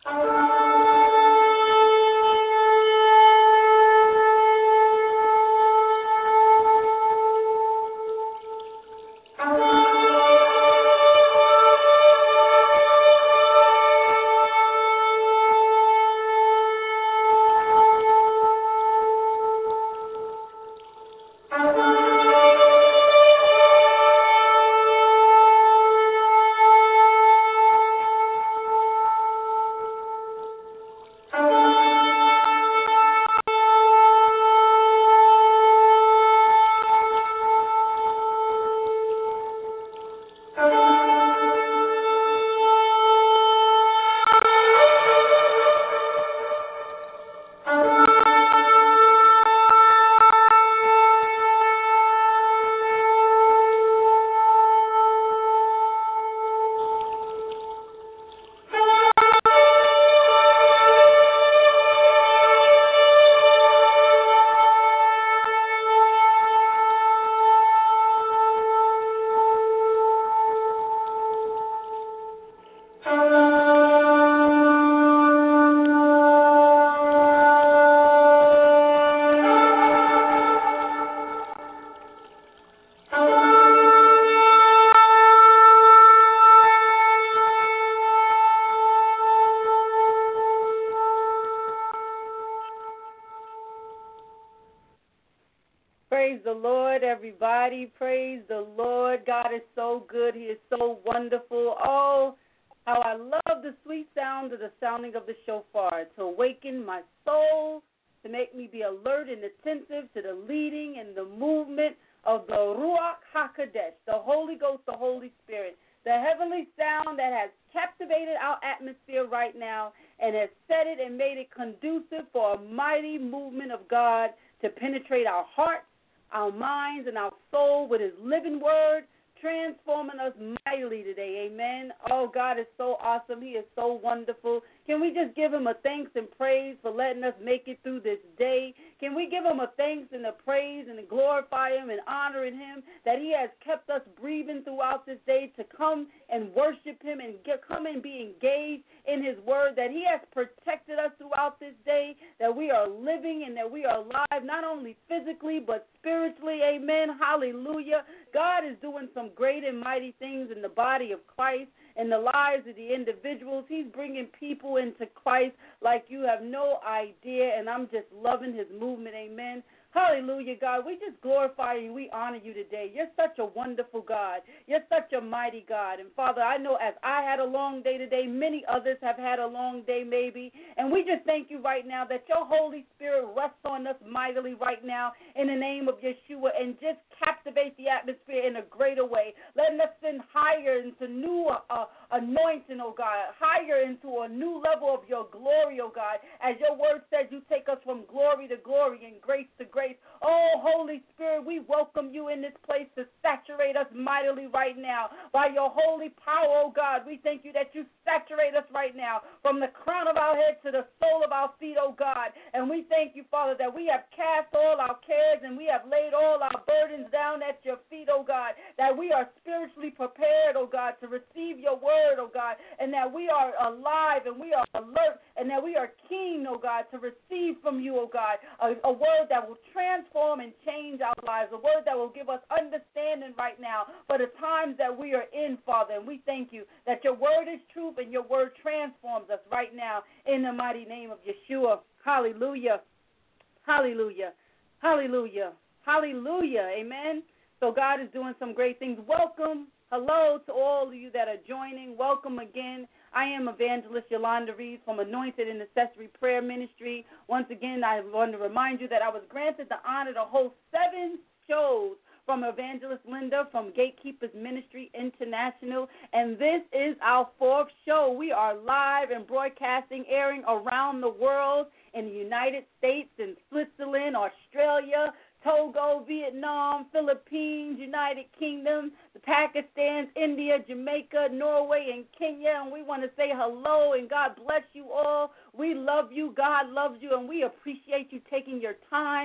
Praise the Lord, everybody. Praise the Lord. God is so good. He is so wonderful. Oh, how I love the sweet sound of the sounding of the shofar to awaken my soul, to make me be alert and attentive to the leading and the movement of the Ruach HaKodesh, the Holy Ghost, the Holy Spirit, the heavenly sound that has captivated our atmosphere right now and has set it and made it conducive for a mighty movement of God to penetrate our hearts, our minds, and our soul with his living word, transforming us mightily today. Amen. Oh, God is so awesome. He is so wonderful. Can we just give him a thanks and praise for letting us make it through this day? Can we give him a thanks and a praise and glorify him and honoring him that he has kept us breathing throughout this day to come and worship him and come and be engaged in his word, that he has protected us throughout this day, that we are living and that we are alive, not only physically but spiritually. Amen. Hallelujah. God is doing some great and mighty things in the body of Christ, in the lives of the individuals. He's bringing people into Christ like you have no idea, and I'm just loving his movement. Amen. Hallelujah, God. We just glorify you. We honor you today. You're such a wonderful God. You're such a mighty God. And, Father, I know as I had a long day today, many others have had a long day maybe. And we just thank you right now that your Holy Spirit rests on us mightily right now in the name of Yeshua and just captivate the atmosphere in a greater way. Letting us send higher into new anointing, oh God, higher into a new level of your glory, oh God. As your word says, you take us from glory to glory and grace to grace. Oh, Holy Spirit, we welcome you in this place to saturate us mightily right now. By your holy power, oh God, we thank you that you saturate us right now from the crown of our head to the sole of our feet, oh God. And we thank you, Father, that we have cast all our cares and we have laid all our burdens down at your feet, oh God, that we are spiritually prepared, oh God, to receive your word, oh God, and that we are alive and we are alert and that we are keen, oh God, to receive from you, oh God, a word that will transform and change our lives, a word that will give us understanding right now for the times that we are in, Father. And we thank you that your word is truth and your word transforms us right now in the mighty name of Yeshua. Hallelujah. Hallelujah. Hallelujah. Hallelujah. Amen. So God is doing some great things. Welcome. Hello to all of you that are joining. Welcome again. I am Evangelist Yolanda Reeves from Anointed Intercessory Prayer Ministry. Once again, I want to remind you that I was granted the honor to host 7 shows from Evangelist Linda from Gatekeepers Ministry International, and this is our 4th show. We are live and broadcasting, airing around the world in the United States, in Switzerland, Australia, Togo, Vietnam, Philippines, United Kingdom, the Pakistan, India, Jamaica, Norway, and Kenya. And we want to say hello and God bless you all. We love you. God loves you. And we appreciate you taking your time,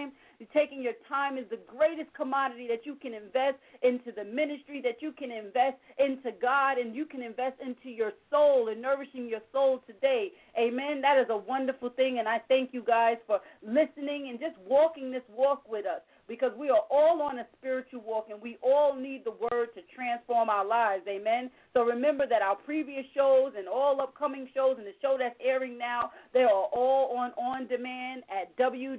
taking your time is the greatest commodity that you can invest into the ministry, that you can invest into God, and you can invest into your soul and nourishing your soul today. Amen. That is a wonderful thing, and I thank you guys for listening and just walking this walk with us, because we are all on a spiritual walk, and we all need the word to transform our lives. Amen. So remember that our previous shows and all upcoming shows and the show that's airing now, they are all on demand at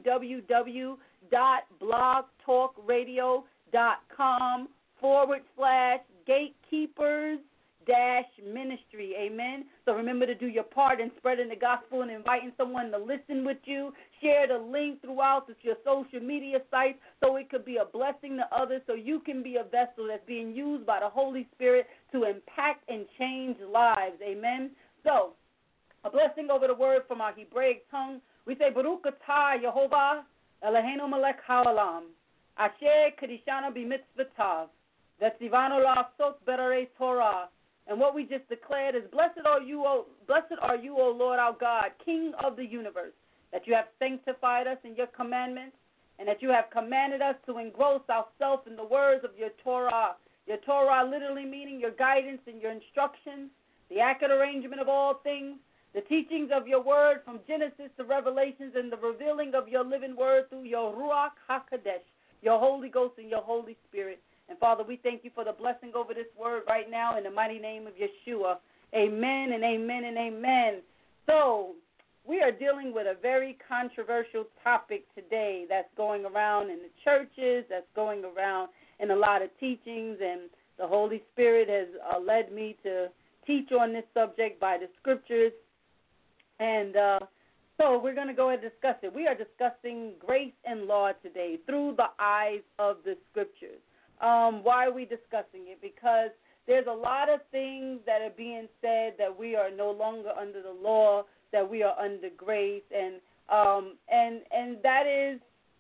www.blogtalkradio.com/gatekeepers-ministry. Amen. So remember to do your part in spreading the gospel and inviting someone to listen with you. Share the link throughout your social media sites so it could be a blessing to others, so you can be a vessel that's being used by the Holy Spirit to impact and change lives. Amen. So a blessing over the word from our Hebraic tongue. We say, Baruch atah Yehovah Eloheinu melech haolam, asher kedishanu b'mitzvotav, v'tzivanu la'asot berarei Torah. And what we just declared is, blessed are you, O Lord our God, King of the universe, that you have sanctified us in your commandments, and that you have commanded us to engross ourselves in the words of your Torah. Your Torah literally meaning your guidance and your instructions, the accurate arrangement of all things, the teachings of your word from Genesis to Revelations, and the revealing of your living word through your Ruach HaKodesh, your Holy Ghost and your Holy Spirit. And, Father, we thank you for the blessing over this word right now in the mighty name of Yeshua. Amen and amen and amen. So we are dealing with a very controversial topic today that's going around in the churches, that's going around in a lot of teachings, and the Holy Spirit has led me to teach on this subject by the scriptures. And so we're going to go ahead and discuss it. We are discussing grace and law today through the eyes of the scriptures. Why are we discussing it? Because there's a lot of things that are being said that we are no longer under the law, that we are under grace, and that is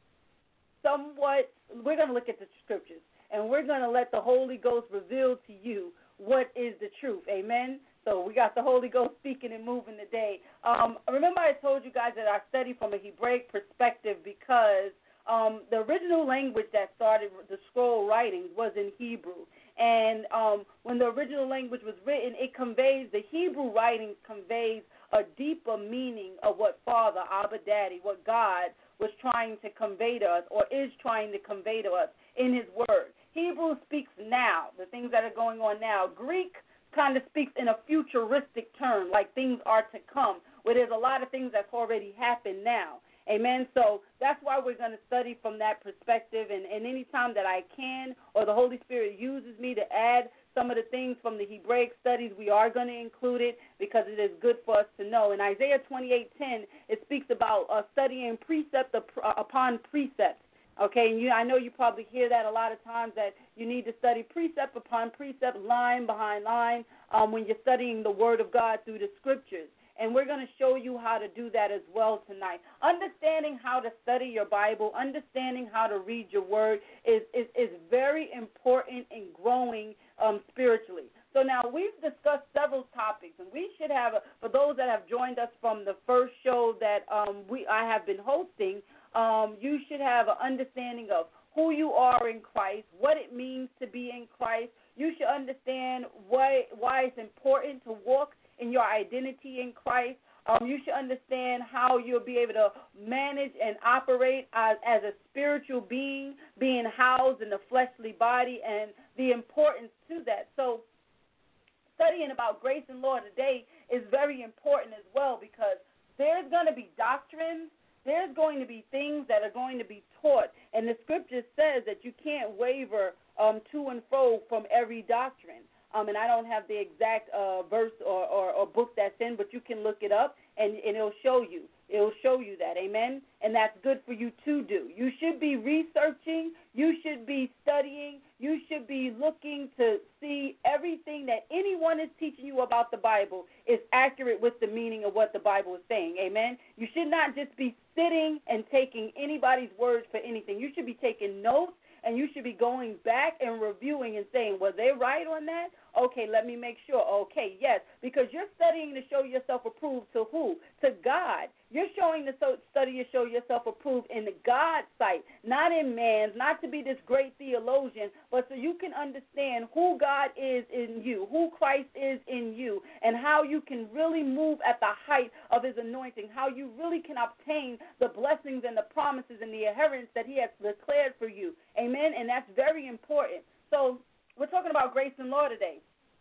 somewhat. We're going to look at the scriptures, and we're going to let the Holy Ghost reveal to you what is the truth. Amen. So we got the Holy Ghost speaking and moving today. Remember I told you guys that I study from a Hebraic perspective, because the original language that started the scroll writings was in Hebrew. And when the original language was written, the Hebrew writings conveys a deeper meaning of what Father, Abba, Daddy, what God was trying to convey to us, or is trying to convey to us in his word. Hebrew speaks now, the things that are going on now. Greek kind of speaks in a futuristic term, like things are to come, where there's a lot of things that's already happened now. Amen. So that's why we're going to study from that perspective, and any time that I can, or the Holy Spirit uses me to add some of the things from the Hebraic studies, we are going to include it, because it is good for us to know. In Isaiah 28:10, it speaks about studying precept upon precept. Okay, and I know you probably hear that a lot of times, that you need to study precept upon precept, line behind line, when you're studying the Word of God through the Scriptures. And we're going to show you how to do that as well tonight. Understanding how to study your Bible, understanding how to read your Word is very important in growing spiritually. So now we've discussed several topics, and we should have, for those that have joined us from the first show that I have been hosting, you should have an understanding of who you are in Christ, what it means to be in Christ. You should understand why it's important to walk in your identity in Christ. You should understand how you'll be able to manage and operate as a spiritual being housed in the fleshly body, and the importance to that. So studying about grace and law today is very important as well, because there's going to be doctrines, there's going to be things that are going to be taught, and the scripture says that you can't waver to and fro from every doctrine. And I don't have the exact verse or book that's in, but you can look it up, and it'll show you. It'll show you that, amen? And that's good for you to do. You should be researching. You should be studying. You should be looking to see everything that anyone is teaching you about the Bible is accurate with the meaning of what the Bible is saying, amen? You should not just be sitting and taking anybody's words for anything. You should be taking notes, and you should be going back and reviewing and saying, was they right on that? Okay, let me make sure. Okay, yes, because you're studying to show yourself approved to who? To God. You're showing to study to show yourself approved in God's sight, not in man's, not to be this great theologian, but so you can understand who God is in you, who Christ is in you, and how you can really move at the height of his anointing, how you really can obtain the blessings and the promises and the inheritance that he has declared for you. Amen? And that's very important. So we're talking about grace and law today.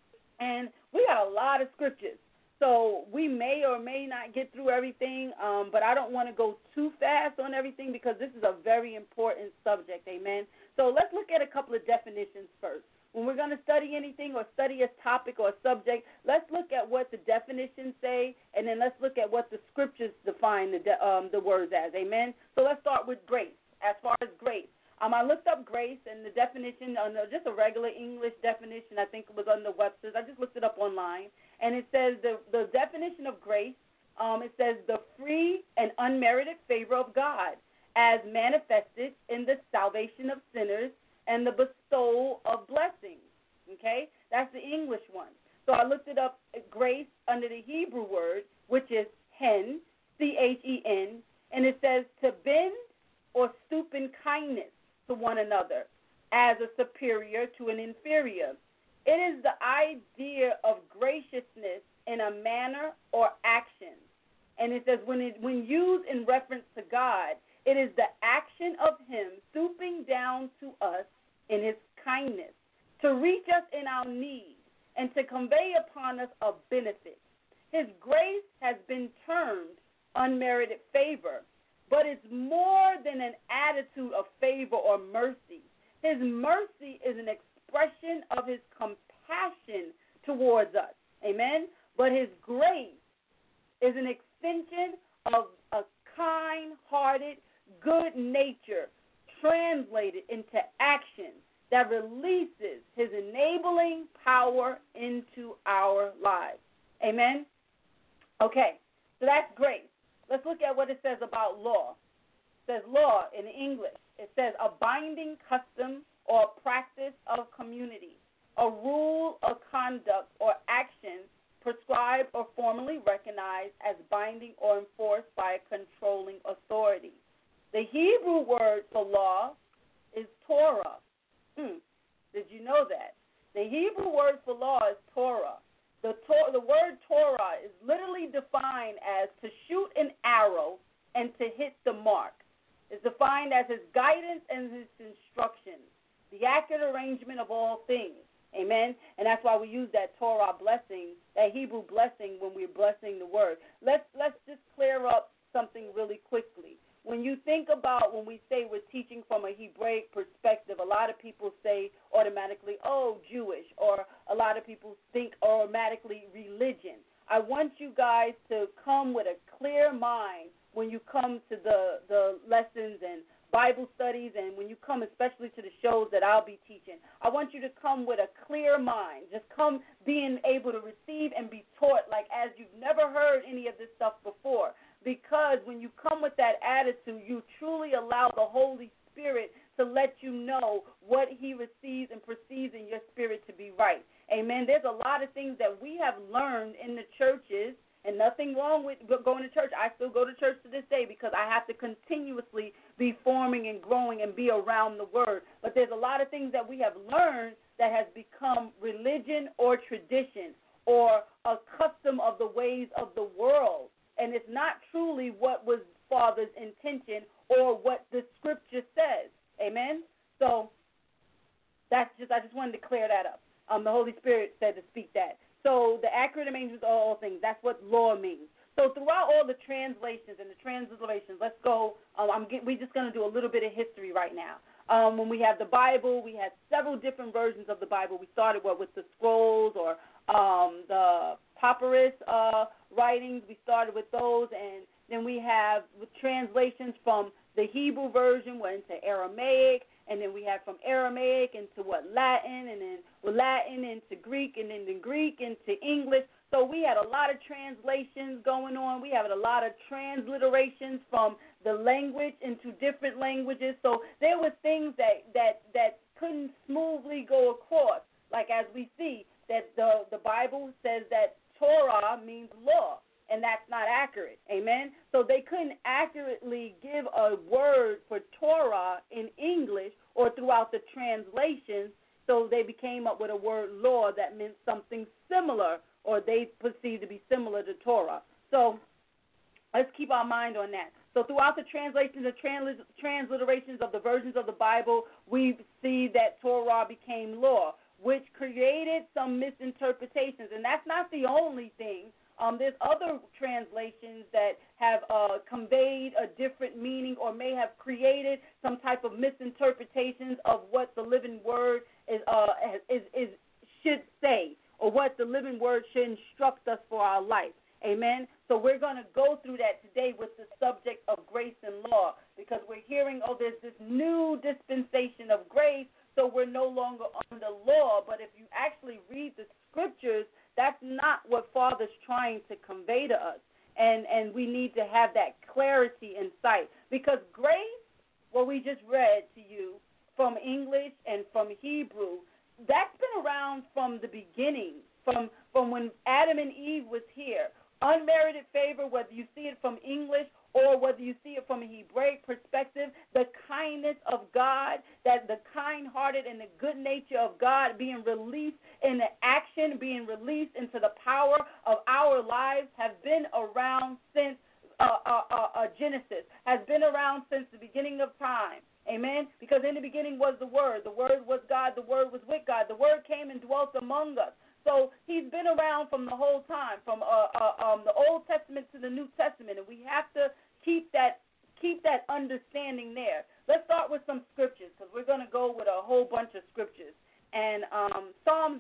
And we got a lot of scriptures. So we may or may not get through everything, but I don't want to go too fast on everything because this is a very important subject, amen? So let's look at a couple of definitions first. When we're going to study anything or study a topic or a subject, let's look at what the definitions say, and then let's look at what the scriptures define the words as, amen? So let's start with grace. As far as grace, I looked up grace and the definition, just a regular English definition. I think it was on the Webster's. I just looked it up online. And it says the definition of grace, it says the free and unmerited favor of God as manifested in the salvation of sinners and the bestowal of blessings. Okay? That's the English one. So I looked it up, grace, under the Hebrew word, which is hen, C-H-E-N, and it says to bend or stoop in kindness to one another as a superior to an inferior. It is the idea of graciousness in a manner or action. And it says when used in reference to God, it is the action of him stooping down to us in his kindness, to reach us in our need, and to convey upon us a benefit. His grace has been termed unmerited favor, but it's more than an attitude of favor or mercy. His mercy is an expression of his compassion towards us. Amen? But his grace is an extension of a kind-hearted, good nature translated into action that releases his enabling power into our lives. Amen? Okay, so that's grace. Let's look at what it says about law. It says law in English. It says a binding custom or practice of community, a rule of conduct or action prescribed or formally recognized as binding or enforced by a controlling authority. The Hebrew word for law is Torah. Did you know that? The Hebrew word for law is Torah. The word Torah is literally defined as to shoot an arrow and to hit the mark. It's defined as his guidance and his instructions, the accurate arrangement of all things. Amen? And that's why we use that Torah blessing, that Hebrew blessing when we're blessing the word. Let's just clear up something really quickly. When you think about when we say we're teaching from a Hebraic perspective, a lot of people say automatically, oh, Jewish, or a lot of people think automatically religion. I want you guys to come with a clear mind when you come to the lessons and Bible studies, and when you come especially to the shows that I'll be teaching. I want you to come with a clear mind. Just come being able to receive and be taught like as you've never heard any of this stuff before. Because when you come with that attitude, you truly allow the Holy Spirit to let you know what he receives and perceives in your spirit to be right. Amen. There's a lot of things that we have learned in the churches, and nothing wrong with going to church. I still go to church to this day because I have to continuously be forming and growing and be around the word. But there's a lot of things that we have learned that has become religion or tradition or a custom of the ways of the world. And it's not truly what was Father's intention or what the scripture says. Amen? So I just wanted to clear that up. The Holy Spirit said to speak that. So the accurate arrangements of all things, that's what law means. So throughout all the translations and the transliterations, let's go. We're just going to do a little bit of history right now. When we have the Bible, we had several different versions of the Bible. We started with the scrolls or the papyrus writings. We started with those, and then we have translations from the Hebrew version went into Aramaic, and then we have from Aramaic into Latin, and then Latin into Greek, and then the Greek into English. So we had a lot of translations going on. We had a lot of transliterations from the language into different languages. So there were things that couldn't smoothly go across. Like as we see, that the Bible says that Torah means law, and that's not accurate. Amen? So they couldn't accurately give a word for Torah in English or throughout the translations, so they came up with a word law that meant something similar, or they perceived to be similar to Torah. So let's keep our mind on that. So throughout the translations and transliterations of the versions of the Bible, we see that Torah became law, which created some misinterpretations. And that's not the only thing. There's other translations that have conveyed a different meaning or may have created some type of misinterpretations of what the living word should say, or what the living word should instruct us for our life. Amen? So we're going to go through that today with the subject of grace and law, because we're hearing, there's this new dispensation of grace, so we're no longer under law. But if you actually read the scriptures, that's not what Father's trying to convey to us. And we need to have that clarity in sight. Because grace, what we just read to you from English and from Hebrew, that's been around from the beginning, from when Adam and Eve was here. Unmerited favor, whether you see it from English or whether you see it from a Hebraic perspective, the kindness of God, that the kind-hearted and the good nature of God being released in the action, being released into the power of our lives, have been around since Genesis, has been around since the beginning of time. Amen? Because in the beginning was the Word was God, the Word was with God, the Word came and dwelt among us. So he's been around from the whole time, from the Old Testament to the New Testament, and we have to keep that understanding there. Let's start with some scriptures, because we're going to go with a whole bunch of scriptures. And Psalms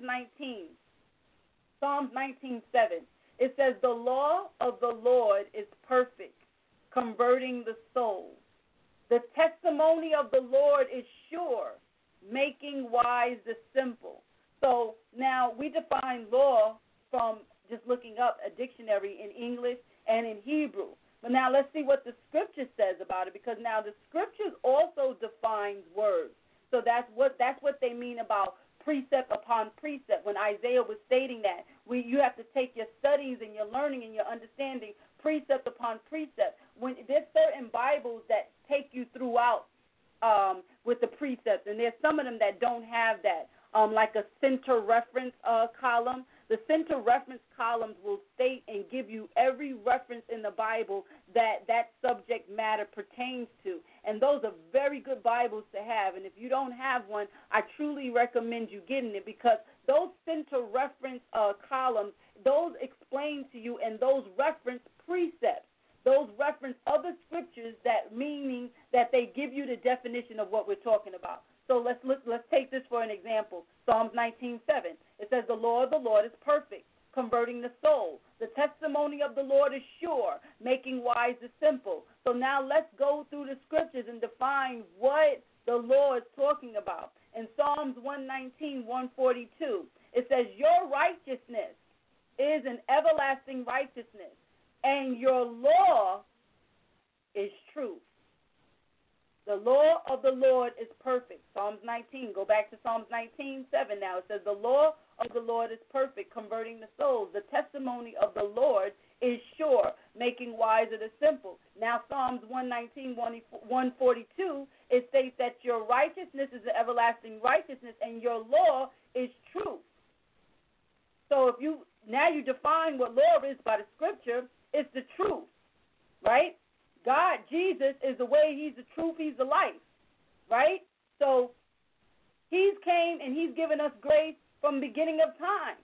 19:7, it says, "The law of the Lord is perfect, converting the soul. The testimony of the Lord is sure, making wise the simple." So now we define law from just looking up a dictionary in English and in Hebrew. But now let's see what the scripture says about it, because now the scriptures also defines words. So that's what they mean about precept upon precept. When Isaiah was stating that, you have to take your studies and your learning and your understanding precept upon precept. When there's certain Bibles that take you throughout with the precepts, and there's some of them that don't have that. Like a center reference column. The center reference columns will state and give you every reference in the Bible that subject matter pertains to. And those are very good Bibles to have. And if you don't have one, I truly recommend you getting it, because those center reference columns, those explain to you, and those reference precepts. Those reference other scriptures, that meaning that they give you the definition of what we're talking about. So let's take this for an example. Psalms 19:7. It says, "The law of the Lord is perfect, converting the soul. The testimony of the Lord is sure, making wise the simple." So now let's go through the scriptures and define what the law is talking about. In Psalms 119:142, it says, "Your righteousness is an everlasting righteousness, and your law is truth." The law of the Lord is perfect. Psalms 19. Go back to Psalms 19:7 now. It says, "The law of the Lord is perfect, converting the souls. The testimony of the Lord is sure, making wiser the simple." Now Psalms 119:142, it states that your righteousness is the everlasting righteousness, and your law is truth. So if you define what law is by the scripture, it's the truth, right? God, Jesus, is the way, he's the truth, he's the life, right? So he's came and he's given us grace from the beginning of time.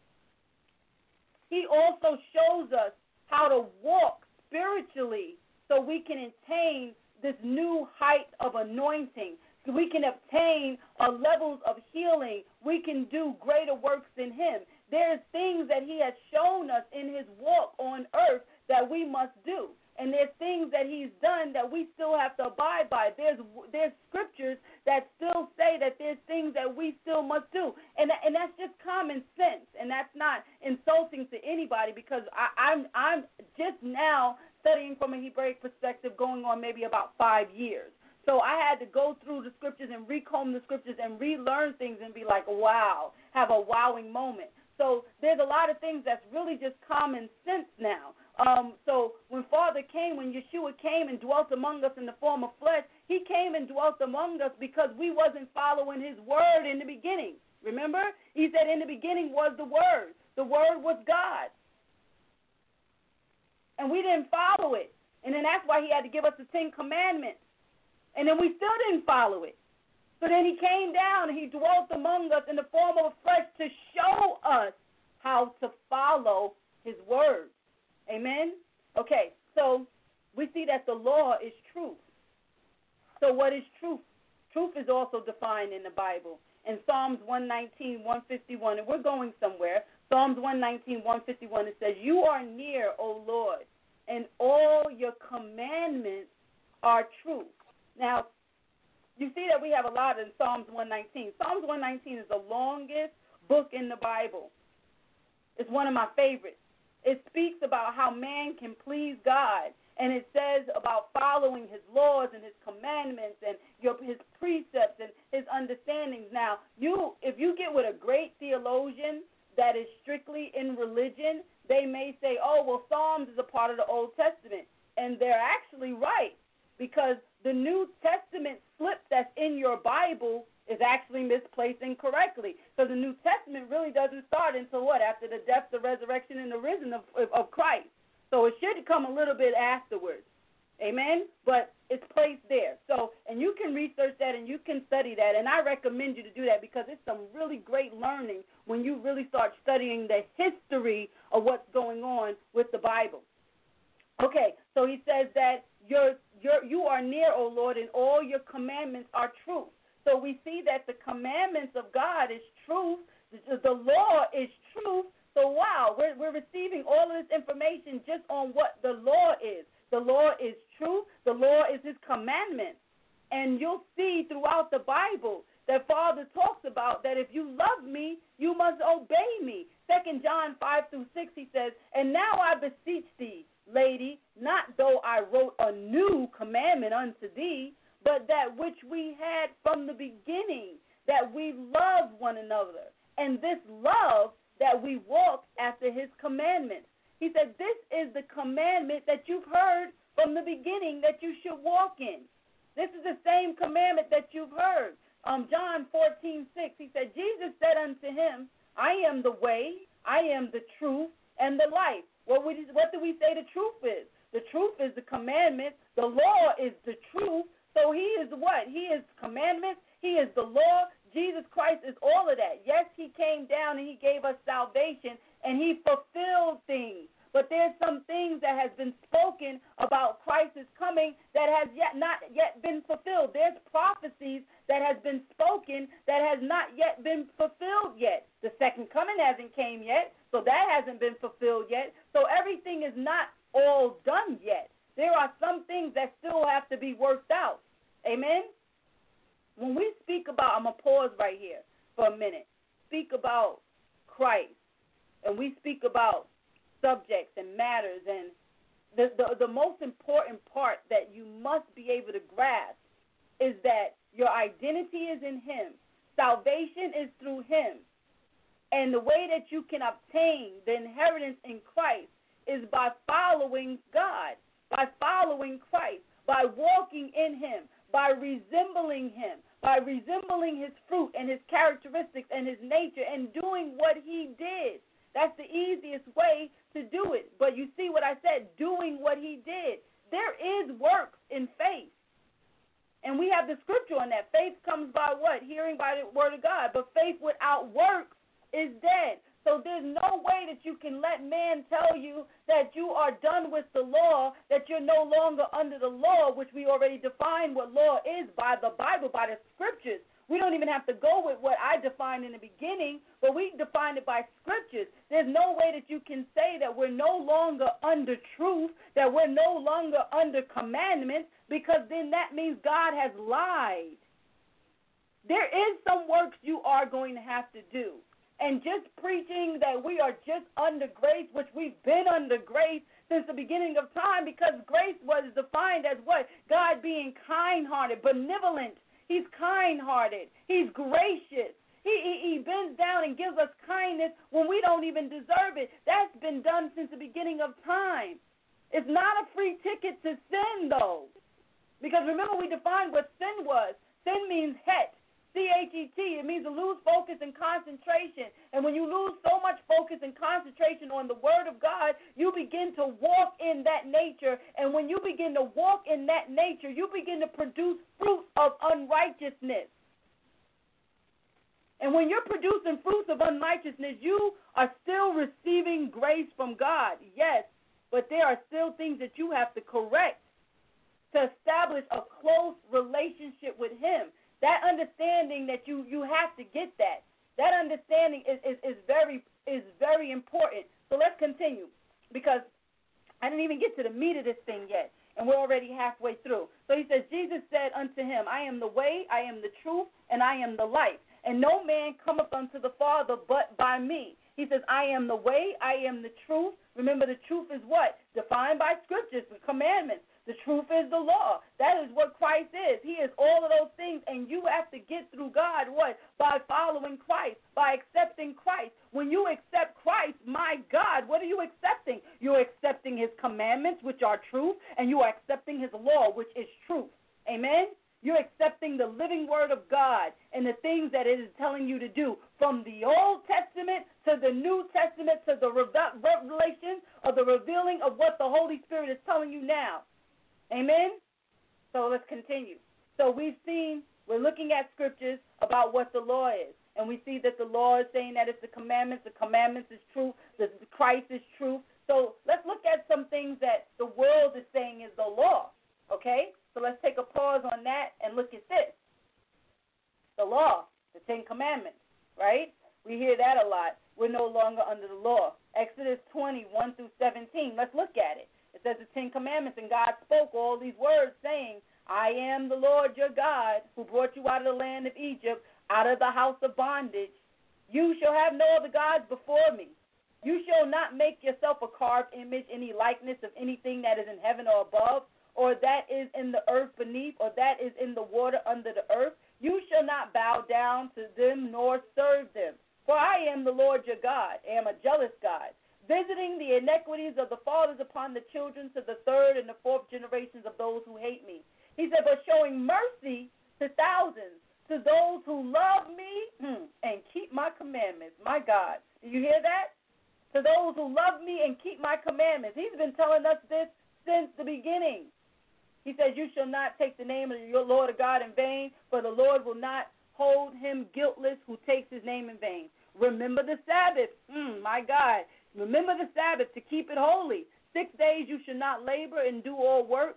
He also shows us how to walk spiritually so we can attain this new height of anointing. So we can obtain levels of healing. We can do greater works in him. There's things that he has shown us in his walk on earth that we must do. And there's things that he's done that we still have to abide by. There's scriptures that still say that there's things that we still must do. And that's just common sense. And that's not insulting to anybody, because I'm just now studying from a Hebraic perspective going on maybe about 5 years. So I had to go through the scriptures and recomb the scriptures and relearn things and be like, wow, have a wowing moment. So there's a lot of things that's really just common sense now. So when Yeshua came and dwelt among us in the form of flesh, he came and dwelt among us because we wasn't following his word in the beginning. Remember? He said in the beginning was the Word. The Word was God. And we didn't follow it. And then that's why he had to give us the 10 Commandments. And then we still didn't follow it. So then he came down and he dwelt among us in the form of flesh to show us how to follow his word. Amen? Okay, so we see that the law is truth. So what is truth? Truth is also defined in the Bible. In Psalms 119, 151, and we're going somewhere. Psalms 119, 151, it says, "You are near, O Lord, and all your commandments are true." Now, you see that we have a lot in Psalms 119. Psalms 119 is the longest book in the Bible. It's one of my favorites. It speaks about how man can please God, and it says about following his laws and his commandments and his precepts and his understandings. Now, if you get with a great theologian that is strictly in religion, they may say, oh, well, Psalms is a part of the Old Testament. And they're actually right, because the New Testament slip that's in your Bible is actually misplaced incorrectly. Because the New Testament really doesn't start until what? After the death, the resurrection, and the risen of Christ. So it should come a little bit afterwards. Amen? But it's placed there. So, and you can research that and you can study that, and I recommend you to do that because it's some really great learning when you really start studying the history of what's going on with the Bible. Okay, so he says that you are near, O Lord, and all your commandments are truth. So we see that the commandments of God is truth. The law is truth. So, wow, we're receiving all of this information just on what the law is. The law is truth. The law is his commandments. And you'll see throughout the Bible that Father talks about that if you love me, you must obey me. 2 John 5-6, he says, "And now I beseech thee, lady, not though I wrote a new commandment unto thee, but that which we had from the beginning, that we love one another. And this love that we walk after his commandments." He said, this is the commandment that you've heard from the beginning that you should walk in. This is the same commandment that you've heard. John 14:6, he said, Jesus said unto him, I am the way, I am the truth, and the life. What do we say the truth is? The truth is the commandment. The law is the truth. So he is what? He is commandments. He is the law. Jesus Christ is all of that. Yes, he came down and he gave us salvation, and he fulfilled things. But there's some things that has been spoken about Christ's coming that has not yet been fulfilled. There's prophecies that has been spoken that has not yet been fulfilled yet. The second coming hasn't came yet, so that hasn't been fulfilled yet. So everything is not all done yet. There are some things that still have to be worked out. Amen? When we speak about, I'm going to pause right here for a minute, speak about Christ, and we speak about subjects and matters, and the most important part that you must be able to grasp is that your identity is in him. Salvation is through him. And the way that you can obtain the inheritance in Christ is by following God, by following Christ, by walking in him, by resembling him, by resembling his fruit and his characteristics and his nature and doing what he did. That's the easiest way to do it. But you see what I said, doing what he did. There is works in faith. And we have the scripture on that. Faith comes by what? Hearing by the word of God. But faith without works is dead. So there's no way that you can let man tell you that you are done with the law, that you're no longer under the law, which we already defined what law is by the Bible, by the scriptures. We don't even have to go with what I defined in the beginning, but we defined it by scriptures. There's no way that you can say that we're no longer under truth, that we're no longer under commandments, because then that means God has lied. There is some works you are going to have to do. And just preaching that we are just under grace, which we've been under grace since the beginning of time, because grace was defined as what? God being kind-hearted, benevolent. He's kind-hearted. He's gracious. He bends down and gives us kindness when we don't even deserve it. That's been done since the beginning of time. It's not a free ticket to sin, though. Because remember, we defined what sin was. Sin means het. C-H-E-T. It means to lose focus and concentration. And when you lose so much focus and concentration on the Word of God, you begin to walk in that nature. And when you begin to walk in that nature, you begin to produce fruit of unrighteousness. And when you're producing fruits of unrighteousness, you are still receiving grace from God, yes, but there are still things that you have to correct to establish a close relationship with Him. That understanding that you have to get that. That understanding is very important. So let's continue, because I didn't even get to the meat of this thing yet, and we're already halfway through. So he says, Jesus said unto him, I am the way, I am the truth, and I am the life. And no man cometh unto the Father but by me. He says, I am the way, I am the truth. Remember, the truth is what? Defined by scriptures, the commandments. The truth is the law. That is what Christ is. He is all of those things, and you have to get through God, what? By following Christ, by accepting Christ. When you accept Christ, my God, what are you accepting? You're accepting His commandments, which are truth, and you are accepting His law, which is truth. Amen? You're accepting the living word of God and the things that it is telling you to do, from the Old Testament to the New Testament to the revelation or the revealing of what the Holy Spirit is telling you now. Amen? So let's continue. So we're looking at scriptures about what the law is. And we see that the law is saying that it's the commandments is true, the Christ is true. So let's look at some things that the world is saying is the law. Okay? So let's take a pause on that and look at this. The law, the Ten Commandments, right? We hear that a lot. We're no longer under the law. Exodus 20, 1 through 17. Let's look at it. It says the Ten Commandments, and God spoke all these words, saying, I am the Lord your God, who brought you out of the land of Egypt, out of the house of bondage. You shall have no other gods before me. You shall not make yourself a carved image, any likeness of anything that is in heaven or above, or that is in the earth beneath, or that is in the water under the earth. You shall not bow down to them nor serve them. For I am the Lord your God, I am a jealous God, visiting the iniquities of the fathers upon the children to the third and the fourth generations of those who hate me. He said, but showing mercy to thousands, to those who love me and keep my commandments. My God. Do you hear that? To those who love me and keep my commandments. He's been telling us this since the beginning. He says, you shall not take the name of your Lord God in vain, for the Lord will not hold him guiltless who takes his name in vain. Remember the Sabbath. My God. Remember the Sabbath to keep it holy. 6 days you shall not labor and do all work,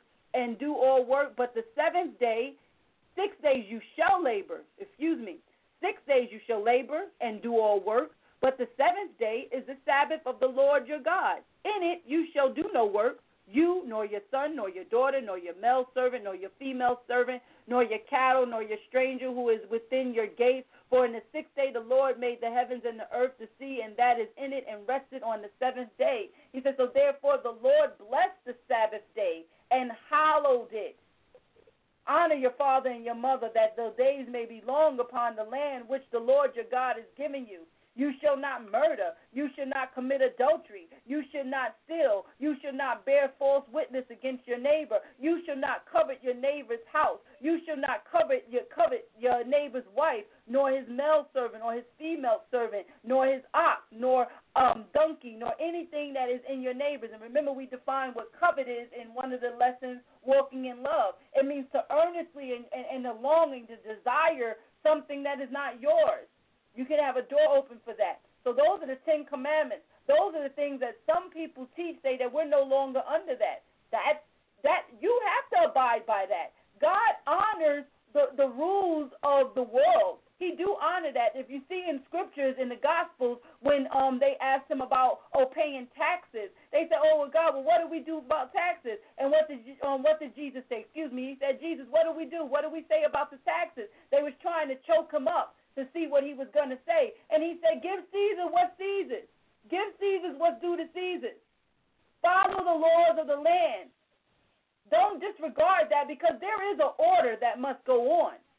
but the seventh day, 6 days you shall labor. 6 days you shall labor and do all work, but the seventh day is the Sabbath of the Lord your God. In it you shall do no work, you, nor your son, nor your daughter, nor your male servant, nor your female servant, nor your cattle, nor your stranger who is within your gates. For in the 6th day the Lord made the heavens and the earth, the sea, and that is in it, and rested on the seventh day. He says, so therefore the Lord blessed the Sabbath day and hallowed it. Honor your father and your mother, that the days may be long upon the land which the Lord your God is giving you. You shall not murder. You shall not commit adultery. You shall not steal. You shall not bear false witness against your neighbor. You shall not covet your neighbor's house. You shall not covet your neighbor's wife, nor his male servant, or his female servant, nor his ox, nor donkey, nor anything that is in your neighbor's. And remember, we defined what covet is in one of the lessons, walking in love. It means to earnestly and a longing to desire something that is not yours. You can have a door open for that. So those are the Ten Commandments. Those are the things that some people teach, say that we're no longer under that. That you have to abide by that. God honors the rules of the world. He do honor that. If you see in scriptures in the Gospels, when they asked him about paying taxes, they said, oh, well, God, well, what do we do about taxes? And what did Jesus say? He said, Jesus, what do we do? What do we say about the taxes? They was trying to choke him up to see what he was going to say. And he said, give Caesar what's Caesar's. Give Caesar what's due to Caesar. Follow the laws of the land. Don't disregard that, because there is an order that must go on.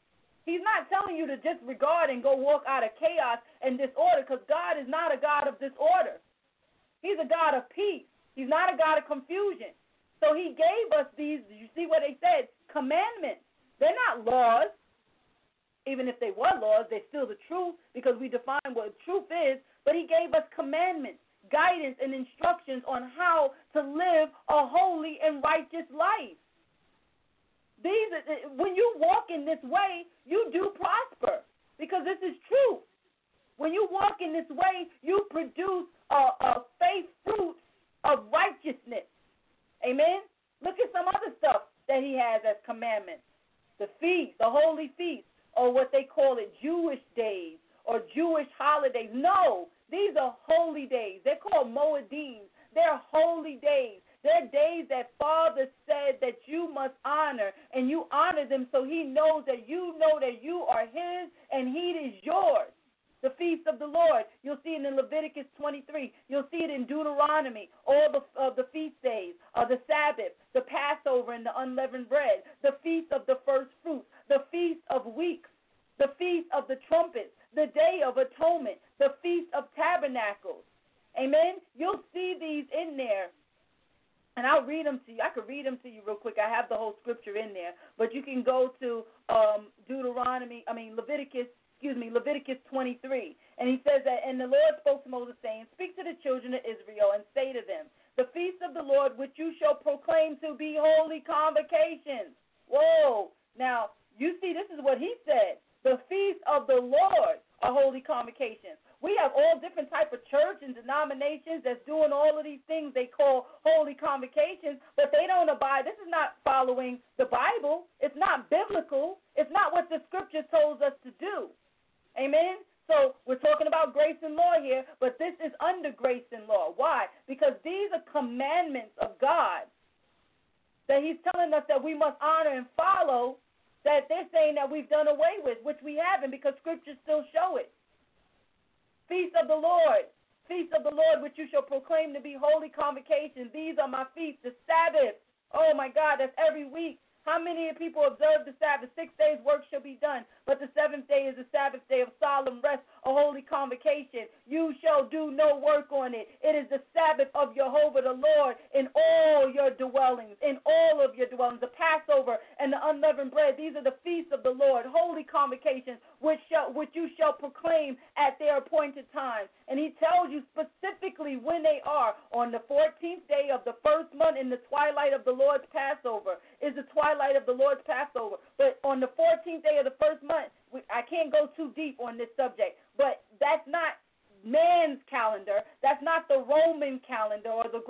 He's not telling you to disregard and go walk out of chaos and disorder, because God is not a God of disorder. He's a God of peace. He's not a God of confusion. So he gave us these, you see what they said, commandments. They're not laws. Even if they were laws, they're still the truth, because we define what truth is. But he gave us commandments, guidance, and instructions on how to live a holy and righteous life. When you walk in this way, you do prosper, because this is true. When you walk in this way, you produce a faith fruit of righteousness. Amen? Look at some other stuff that he has as commandments. The feast, the holy feast, or what they call it, Jewish days or Jewish holidays. No, these are holy days. They're called Moedim. They're holy days. They're days that Father said that you must honor, and you honor them so he knows that you know that you are his and he is yours. The feast of the Lord, you'll see it in Leviticus 23. You'll see it in Deuteronomy, all the feast days, the Sabbath, the Passover and the unleavened bread, the feast of the first fruits, the feast of weeks, the feast of the trumpets, the day of atonement, the feast of tabernacles. Amen? You'll see these in there. And I'll read them to you. I could read them to you real quick. I have the whole scripture in there. But you can go to Leviticus 23. And he says that, and the Lord spoke to Moses, saying, speak to the children of Israel and say to them, the feast of the Lord which you shall proclaim to be holy convocations. Whoa. Now, you see, this is what he said. The feast of the Lord are holy convocations. We have all different type of church and denominations that's doing all of these things they call holy convocations, but they don't abide. This is not following the Bible. It's not biblical. It's not what the scripture tells us to do. Amen? So we're talking about grace and law here, but this is under grace and law. Why? Because these are commandments of God that he's telling us that we must honor and follow, that they're saying that we've done away with, which we haven't, because scriptures still show it. Feast of the Lord, which you shall proclaim to be holy convocations. These are my feasts, the Sabbath. Oh, my God, that's every week. How many people observe the Sabbath? 6 days' work shall be done, but the seventh day is the Sabbath day of solemn rest, a holy convocation. You shall do no work on it. It is the Sabbath of Jehovah the Lord in all your dwellings, the Passover and the unleavened bread. These are the feasts of the Lord, holy convocations, which you shall proclaim at their appointed times. And he tells you specifically when they are. On the 14th day of the first month in the twilight of the Lord's Passover is the twilight of the Lord's Passover. But on the 14th day of the first month, I can't go too deep on this subject, but that's not man's calendar. That's not the Roman calendar or the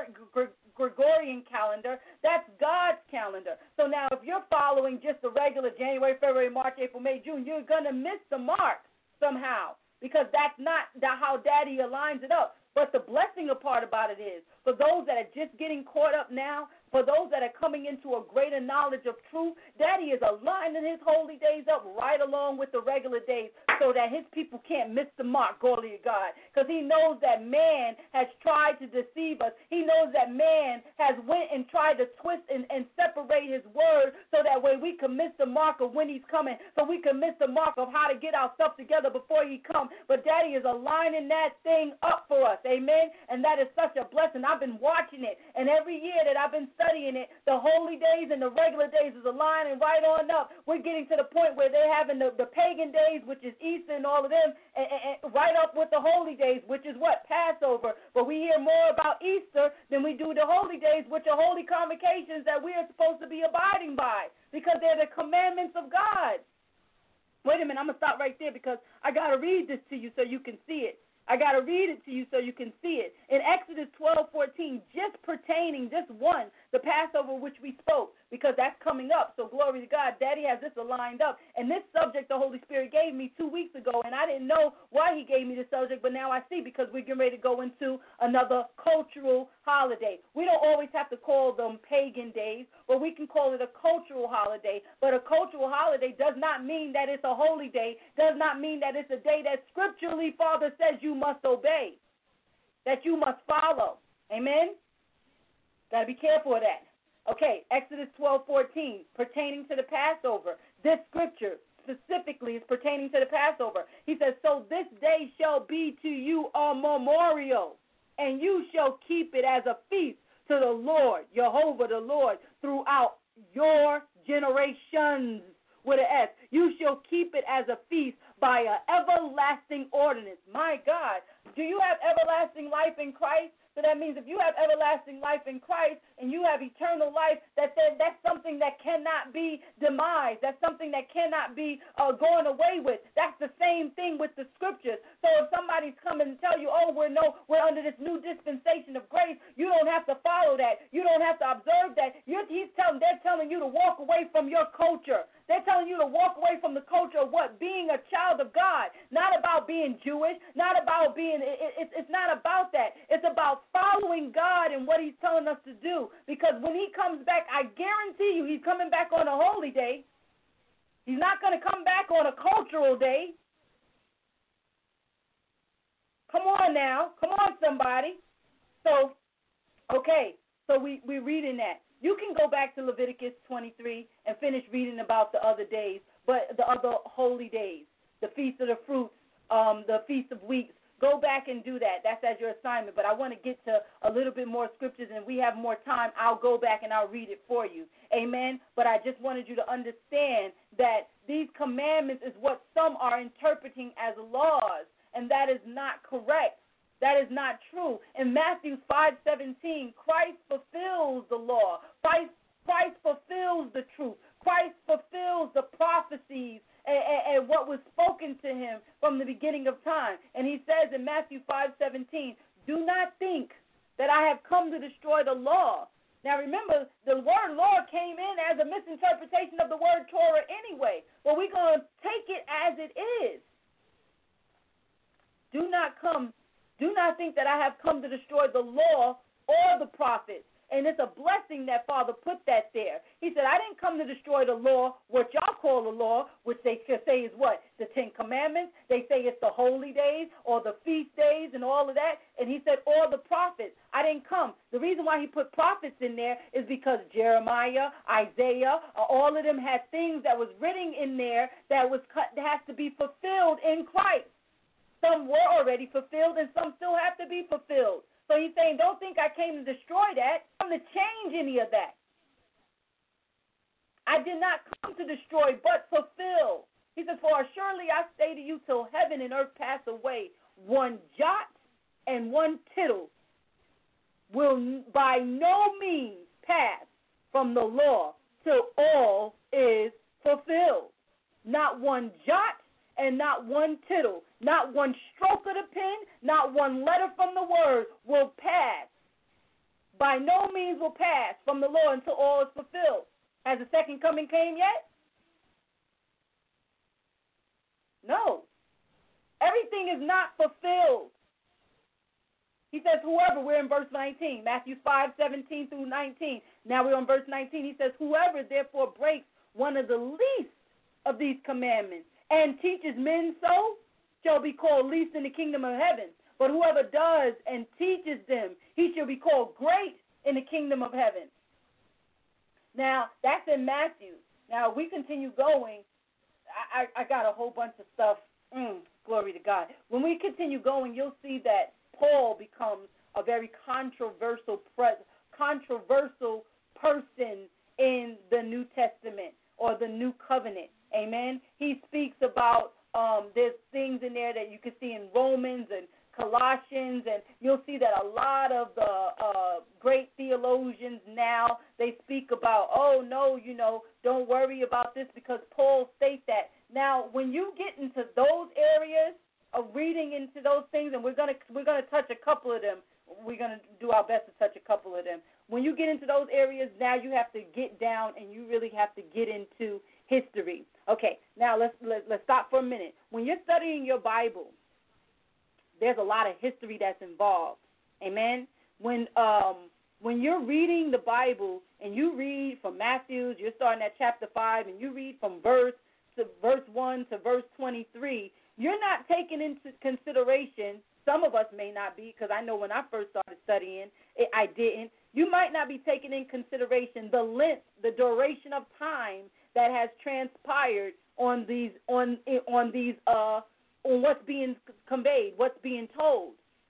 Gregorian calendar. That's God's calendar. So now if you're following just the regular January, February, March, April, May, June, you're going to miss the mark somehow, because that's not how Daddy aligns it up. But the blessing part about it is, for those that are just getting caught up now, for those that are coming into a greater knowledge of truth, Daddy is aligning his holy days up right along with the regular days so that his people can't miss the mark, glory to God. Because he knows that man has tried to deceive us. He knows that man has went and tried to twist and separate his word so that way we can miss the mark of when he's coming, so we can miss the mark of how to get our stuff together before he comes. But Daddy is aligning that thing up for us, amen? And that is such a blessing. I've been watching it, and every year that I've been studying it, the holy days and the regular days is aligning right on up. We're getting to the point where they're having the pagan days, which is Easter and all of them, and right up with the holy days, which is what? Passover. But we hear more about Easter than we do the holy days, which are holy convocations that we are supposed to be abiding by, because they're the commandments of God. Wait a minute, I'm going to stop right there because I got to read this to you so you can see it. I got to read it to you so you can see it. In Exodus 12:14, just pertaining, just one, the Passover which we spoke, because that's coming up. So glory to God. Daddy has this aligned up. And this subject the Holy Spirit gave me 2 weeks ago, and I didn't know why he gave me this subject, but now I see, because we're getting ready to go into another cultural holiday. We don't always have to call them pagan days, but we can call it a cultural holiday. But a cultural holiday does not mean that it's a holy day, does not mean that it's a day that scripturally Father says you must obey, that you must follow. Amen? Got to be careful of that. Okay, Exodus 12:14, pertaining to the Passover. This scripture, specifically is pertaining to the Passover. He says, so this day shall be to you a memorial, and you shall keep it as a feast to the Lord, Jehovah the Lord, throughout your generations. With an S. You shall keep it as a feast by an everlasting ordinance. My God, do you have everlasting life in Christ? So that means if you have everlasting life in Christ and you have eternal life, that's something that cannot be demised. That's something that cannot be going away with. That's the same thing with the scriptures. So if somebody's coming and tell you, oh, we're under this new dispensation of grace, you don't have to follow that. You don't have to observe that. They're telling you to walk away from your culture. They're telling you to walk away from the culture of what? Being a child of God. Not about being Jewish. Not about being, it's not about that. It's about following God and what he's telling us to do. Because when he comes back, I guarantee you he's coming back on a holy day. He's not going to come back on a cultural day. Come on now. Come on, somebody. So, okay. So we're reading that. You can go back to Leviticus 23 and finish reading about the other days, but the other holy days, the Feast of the Fruits, the Feast of Weeks. Go back and do that. That's as your assignment. But I want to get to a little bit more scriptures, and we have more time. I'll go back and I'll read it for you. Amen? But I just wanted you to understand that these commandments is what some are interpreting as laws, and that is not correct. That is not true. In Matthew 5:17, Christ fulfills the law. Christ fulfills the truth. Christ fulfills the prophecies and what was spoken to him from the beginning of time. And he says in Matthew 5:17, do not think that I have come to destroy the law. Now remember, the word law came in as a misinterpretation of the word Torah anyway. But we're going to take it as it is. Do not think that I have come to destroy the law or the prophets. And it's a blessing that Father put that there. He said, I didn't come to destroy the law, what y'all call the law, which they say is what? The Ten Commandments. They say it's the holy days or the feast days and all of that. And he said, or the prophets. I didn't come. The reason why he put prophets in there is because Jeremiah, Isaiah, all of them had things that was written in there that has to be fulfilled in Christ. Some were already fulfilled and some still have to be fulfilled. So he's saying, don't think I came to destroy that. I come to change any of that. I did not come to destroy, but fulfill. He says, for surely I say to you, till heaven and earth pass away, one jot and one tittle will by no means pass from the law till all is fulfilled. Not one jot and not one tittle, not one stroke of the pen, not one letter from the word will pass. By no means will pass from the law until all is fulfilled. Has the second coming came yet? No. Everything is not fulfilled. He says, whoever, we're in verse 19, Matthew 5:17 through 19. Now we're on verse 19. He says, whoever therefore breaks one of the least of these commandments and teaches men so, shall be called least in the kingdom of heaven. But whoever does and teaches them, he shall be called great in the kingdom of heaven. Now, that's in Matthew. Now, we continue going. I got a whole bunch of stuff. Glory to God. When we continue going, you'll see that Paul becomes a very controversial person in the New Testament or the New Covenant. Amen. He speaks about there's things in there that you can see in Romans and Colossians, and you'll see that a lot of the great theologians now, they speak about, oh, no, don't worry about this because Paul states that. Now, when you get into those areas of reading into those things, and we're gonna touch a couple of them. We're going to do our best to touch a couple of them. When you get into those areas, now you have to get down and you really have to get into history. Okay, now let's stop for a minute. When you're studying your Bible, there's a lot of history that's involved. Amen? When you're reading the Bible and you read from Matthew, you're starting at chapter 5, and you read from verse 1 to verse 23, you're not taking into consideration, some of us may not be, because I know when I first started studying, I didn't. You might not be taking in consideration the length, the duration of time that has transpired on what's being conveyed, what's being told.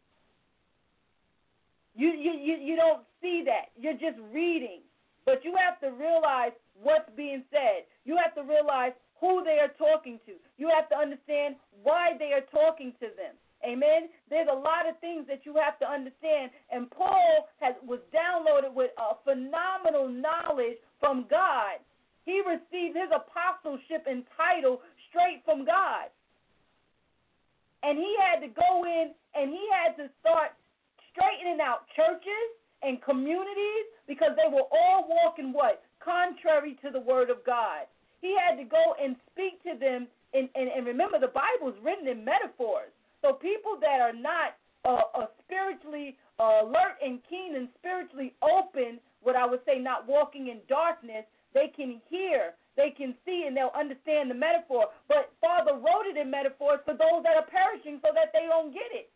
You don't see that. You're just reading. But you have to realize what's being said. You have to realize who they are talking to. You have to understand why they are talking to them. Amen? There's a lot of things that you have to understand. And Paul was downloaded with a phenomenal knowledge from God. He received his apostleship and title straight from God. And he had to go in and he had to start straightening out churches and communities because they were all walking what? Contrary to the word of God. He had to go and speak to them. And remember, the Bible is written in metaphors. So people that are not spiritually alert and keen and spiritually open, what I would say not walking in darkness, they can hear, they can see, and they'll understand the metaphor. But Father wrote it in metaphors for those that are perishing so that they don't get it.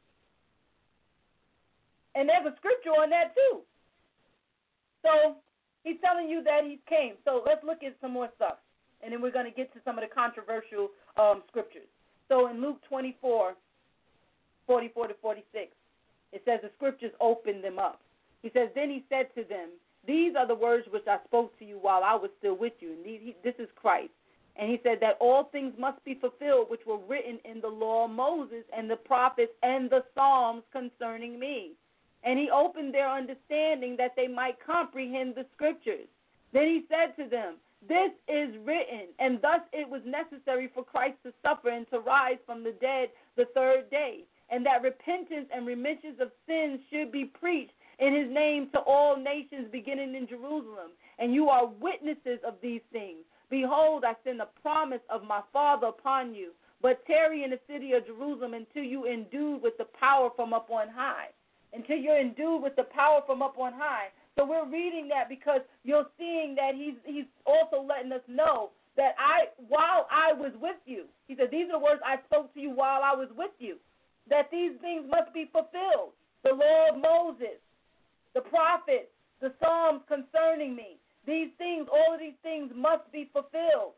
And there's a scripture on that too. So he's telling you that he came. So let's look at some more stuff. And then we're going to get to some of the controversial scriptures. So in Luke 24, 44 to 46, it says the scriptures opened them up. He says, then he said to them, these are the words which I spoke to you while I was still with you. And this is Christ. And he said that all things must be fulfilled which were written in the law of Moses and the prophets and the Psalms concerning me. And he opened their understanding that they might comprehend the scriptures. Then he said to them, this is written, and thus it was necessary for Christ to suffer and to rise from the dead the third day, and that repentance and remission of sins should be preached in his name to all nations beginning in Jerusalem. And you are witnesses of these things. Behold, I send the promise of my Father upon you, but tarry in the city of Jerusalem until you endued with the power from up on high. Until you're endued with the power from up on high. So we're reading that because you're seeing that he's also letting us know that while I was with you, he said, these are the words I spoke to you while I was with you, that these things must be fulfilled. The law of Moses, the prophets, the Psalms concerning me. These things, all of these things must be fulfilled.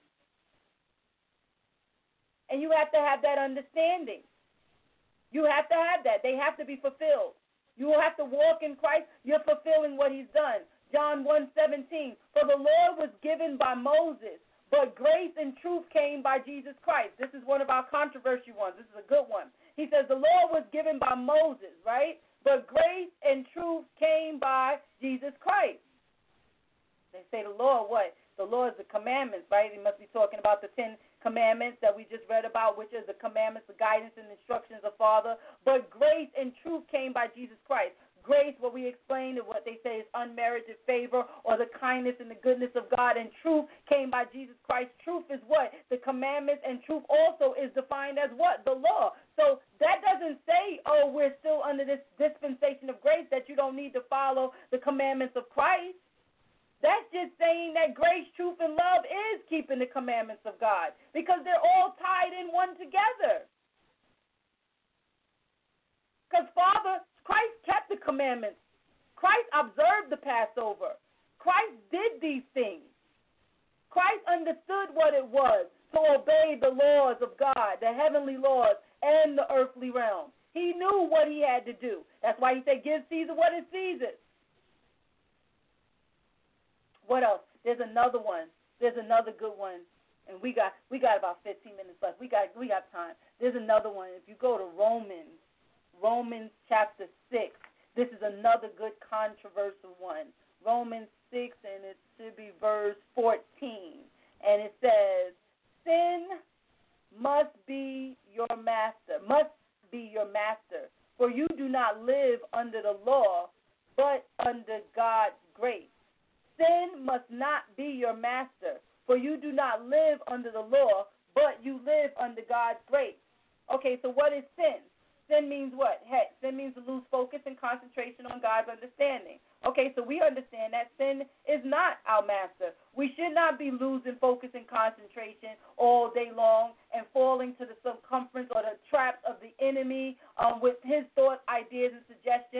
And you have to have that understanding. You have to have that. They have to be fulfilled. You will have to walk in Christ. You're fulfilling what he's done. John 1:17. For the Lord was given by Moses, but grace and truth came by Jesus Christ. This is one of our controversial ones. This is a good one. He says the Lord was given by Moses, right? But grace and truth came by Jesus Christ. They say the law, what? The law is the commandments, right? He must be talking about the 10 commandments that we just read about, which is the commandments, the guidance, and instructions of Father. But grace and truth came by Jesus Christ. Grace, what we explained, and what they say is unmerited favor or the kindness and the goodness of God. And truth came by Jesus Christ. Truth is what? The commandments, and truth also is defined as what? The law. So that doesn't say, oh, we're still under this dispensation of grace that you don't need to follow the commandments of Christ. That's just saying that grace, truth, and love is keeping the commandments of God because they're all tied in one together. Because Christ kept the commandments. Christ observed the Passover. Christ did these things. Christ understood what it was to obey the laws of God, the heavenly laws and the earthly realm. He knew what he had to do. That's why he said, give Caesar what is Caesar's. What else? There's another one. There's another good one. And we got about 15 minutes left. We got time. There's another one. If you go to Romans chapter 6, this is another good controversial one. Romans 6, and it should be verse 14. And it says, sin must be your master, for you do not live under the law, but under God's grace. Sin must not be your master, for you do not live under the law, but you live under God's grace. Okay, so what is sin? Sin means what? Heck, sin means to lose focus and concentration on God's understanding. Okay, so we understand that sin is not our master. We should not be losing focus and concentration all day long and falling to the circumference or the traps of the enemy with his thoughts, ideas, and suggestions.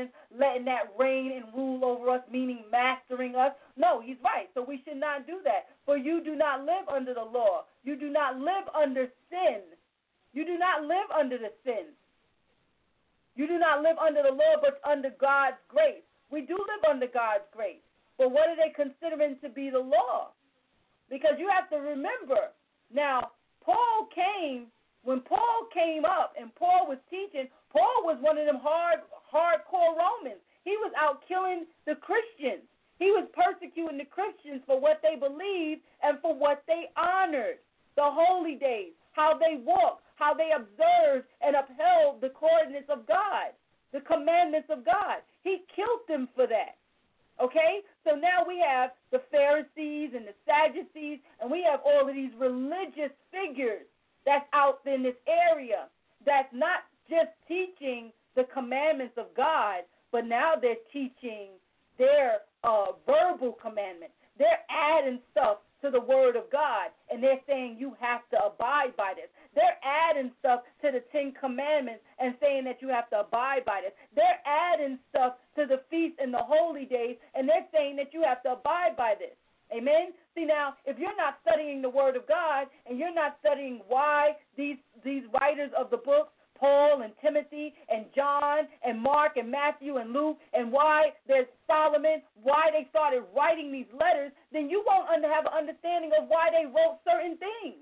letting that reign and rule over us, meaning mastering us. No, he's right. So we should not do that. For you do not live under the law. You do not live under sin. You do not live under the sin. You do not live under the law, but under God's grace. We do live under God's grace. But what are they considering to be the law? Because you have to remember, now, when Paul came up and Paul was teaching, Paul was one of them hardcore Romans. He was out killing the Christians. He was persecuting the Christians for what they believed and for what they honored, the holy days, how they walked, how they observed and upheld the coordinates of God, the commandments of God. He killed them for that. Okay? So now we have the Pharisees and the Sadducees, and we have all of these religious figures that's out in this area that's not just teaching the commandments of God, but now they're teaching their verbal commandments. They're adding stuff to the Word of God, and they're saying you have to abide by this. They're adding stuff to the 10 Commandments and saying that you have to abide by this. They're adding stuff to the feasts and the holy days, and they're saying that you have to abide by this. Amen? See, now, if you're not studying the Word of God and you're not studying why these writers of the books, Paul and Timothy and John and Mark and Matthew and Luke, and why there's Solomon, why they started writing these letters, then you won't have an understanding of why they wrote certain things.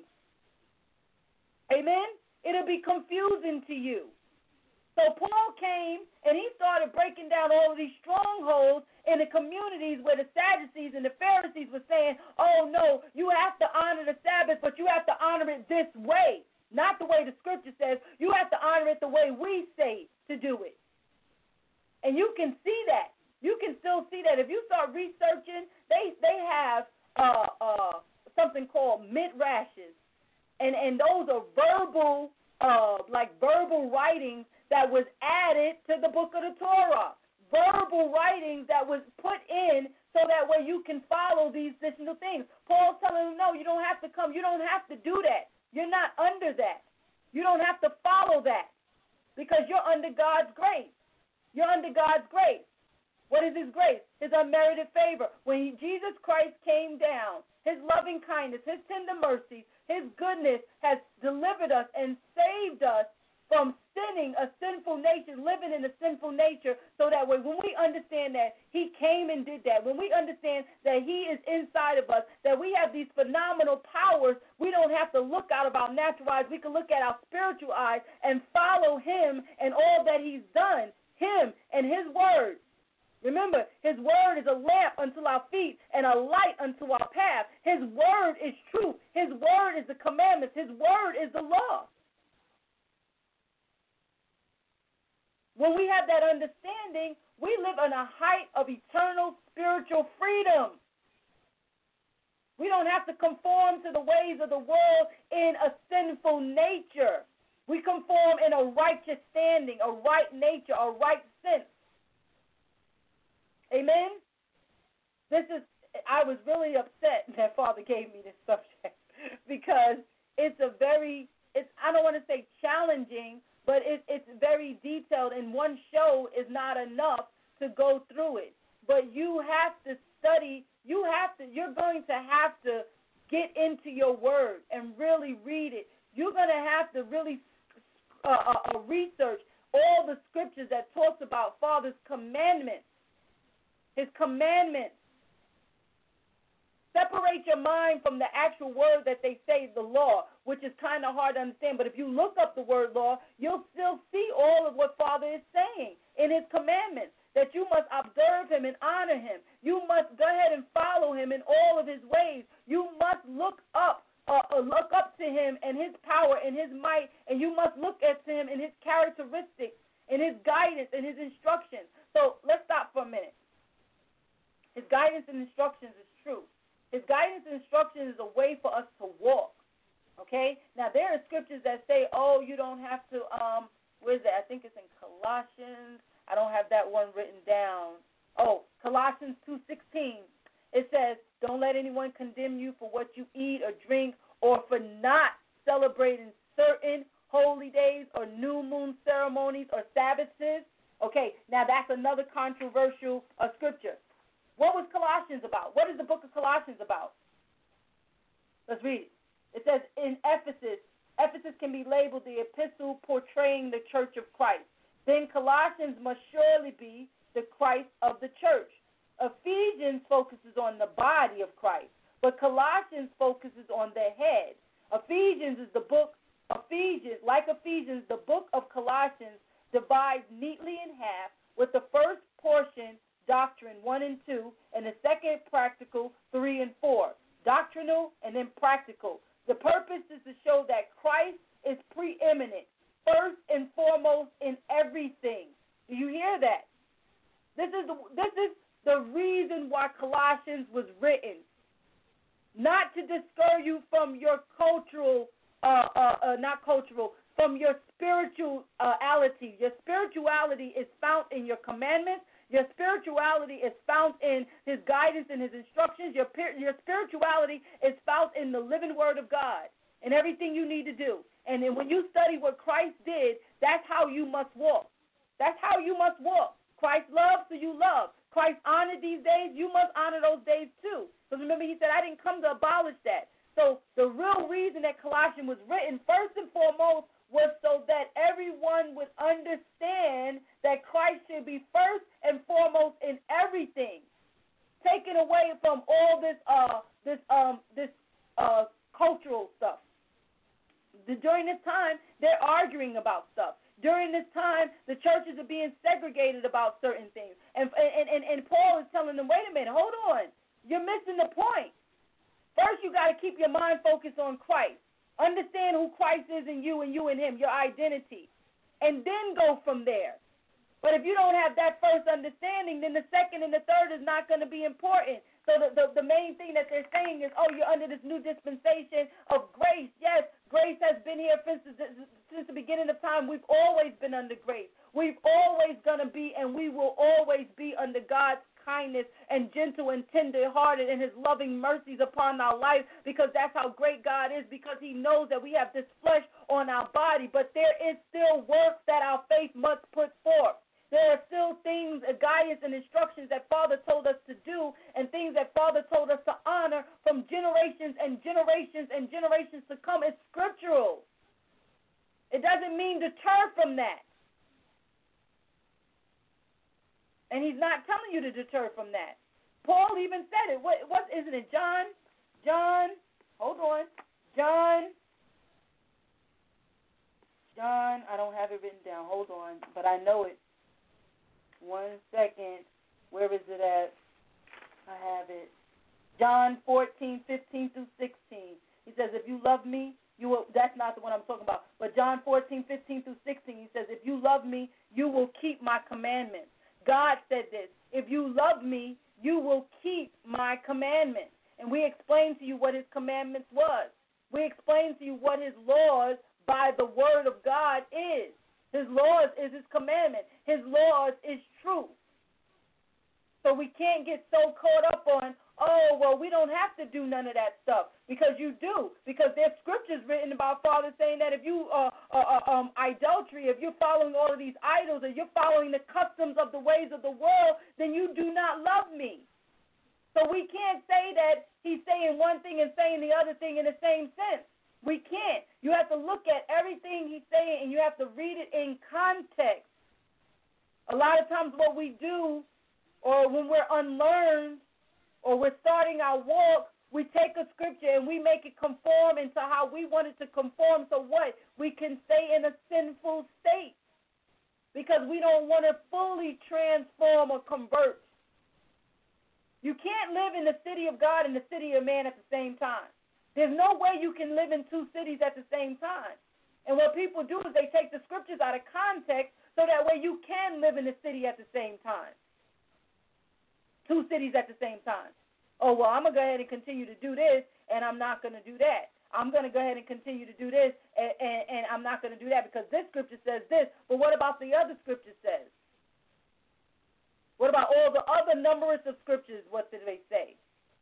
Amen? It'll be confusing to you. So Paul came and he started breaking down all of these strongholds in the communities where the Sadducees and the Pharisees were saying, oh, no, you have to honor the Sabbath, but you have to honor it this way. Not the way the scripture says. You have to honor it the way we say to do it. And you can see that. You can still see that. If you start researching, they have something called midrashes. And those are verbal writings that was added to the book of the Torah. Verbal writings that was put in so that way you can follow these additional things. Paul's telling them, no, you don't have to come. You don't have to do that. You're not under that. You don't have to follow that because you're under God's grace. You're under God's grace. What is his grace? His unmerited favor. When Jesus Christ came down, his loving kindness, his tender mercies, his goodness has delivered us and saved us from sinning a sinful nature, living in a sinful nature, so that way when we understand that he came and did that, when we understand that he is inside of us, that we have these phenomenal powers, we don't have to look out of our natural eyes. We can look at our spiritual eyes and follow him and all that he's done, him and his word. Remember, his word is a lamp unto our feet and a light unto our path. His word is truth. His word is the commandments. His word is the law. When we have that understanding, we live in a height of eternal spiritual freedom. We don't have to conform to the ways of the world in a sinful nature. We conform in a righteous standing, a right nature, a right sense. Amen? I was really upset that Father gave me this subject because it's I don't want to say challenging, but it's very detailed, and one show is not enough to go through it. But you have to study. You're going to have to get into your word and really read it. You're going to have to really research all the scriptures that talks about Father's commandments, his commandments. Separate your mind from the actual word that they say, the law, which is kind of hard to understand. But if you look up the word law, you'll still see all of what Father is saying in his commandments, that you must observe him and honor him. You must go ahead and follow him in all of his ways. You must look up to him and his power and his might, and you must look at him and his characteristics and his guidance and his instructions. So let's stop for a minute. His guidance and instructions is true. His guidance and instruction is a way for us to walk, okay? Now, there are scriptures that say, oh, you don't have to, where is that? I think it's in Colossians. I don't have that one written down. Oh, Colossians 2:16. It says, don't let anyone condemn you for what you eat or drink or for not celebrating certain holy days or new moon ceremonies or Sabbaths. Okay, now that's another controversial scripture. What was Colossians about? What is the book of Colossians about? Let's read it. It says in Ephesus can be labeled the epistle portraying the church of Christ. Then Colossians must surely be the Christ of the church. Ephesians focuses on the body of Christ, but Colossians focuses on the head. Ephesians, the book of Colossians divides neatly in half, with the first portion, doctrine 1 and 2, and the second, practical 3 and 4. Doctrinal and then practical. The purpose is to show that Christ is preeminent, first and foremost in everything. Do you hear that? This is the reason why Colossians was written. Not to discourage you from your from your spirituality. Your spirituality is found in your commandments. Your spirituality is found in his guidance and his instructions. Your spirituality is found in the living word of God and everything you need to do. And then when you study what Christ did, that's how you must walk. That's how you must walk. Christ loved, so you love. Christ honored these days, you must honor those days too. Because remember, he said, I didn't come to abolish that. So the real reason that Colossians was written, first and foremost, was so that everyone would understand that Christ should be first and foremost in everything. Taken away from all this cultural stuff. During this time, they're arguing about stuff. During this time, the churches are being segregated about certain things. And Paul is telling them, wait a minute, hold on. You're missing the point. First, you got to keep your mind focused on Christ. Understand who Christ is in you and you in him, your identity. And then go from there. But if you don't have that first understanding, then the second and the third is not going to be important. So the main thing that they're saying is, oh, you're under this new dispensation of grace. Yes, grace has been here since the beginning of time. We've always been under grace. We've always going to be, and we will always be under God's kindness and gentle and tender-hearted and his loving mercies upon our life, because that's how great God is, because he knows that we have this flesh on our body. But there is still work that our faith must put forth. There are still things, guidance and instructions that Father told us to do, and things that Father told us to honor from generations and generations and generations to come. It's scriptural. It doesn't mean deter from that. And he's not telling you to deter from that. Paul even said it. What isn't it? John, hold on. John, I don't have it written down. Hold on. But I know it. 1 second. Where is it at? I have it. John 14:15 through 16. He says, if you love me, you will. That's not the one I'm talking about. But John 14:15 through 16, he says, if you love me, you will keep my commandments. God said this, if you love me, you will keep my commandments. And we explained to you what his commandments was. We explained to you what his laws by the word of God is. His laws is his commandment. His laws is truth. So we can't get so caught up on, oh, well, we don't have to do none of that stuff. Because you do. Because there's scriptures written about Father saying that if you idolatry, if you're following all of these idols, or you're following the customs of the ways of the world, then you do not love me. So we can't say that he's saying one thing and saying the other thing in the same sense. We can't. You have to look at everything he's saying, and you have to read it in context. A lot of times what we do, or when we're unlearned, or we're starting our walk, we take a scripture and we make it conform into how we want it to conform. So what? We can stay in a sinful state because we don't want to fully transform or convert. You can't live in the city of God and the city of man at the same time. There's no way you can live in two cities at the same time. And what people do is they take the scriptures out of context so that way you can live in the city at the same time. Two cities at the same time. Oh, well, I'm going to go ahead and continue to do this, and I'm not going to do that. I'm going to go ahead and continue to do this, and I'm not going to do that because this scripture says this. But what about the other scripture says? What about all the other numerous of scriptures? What did they say?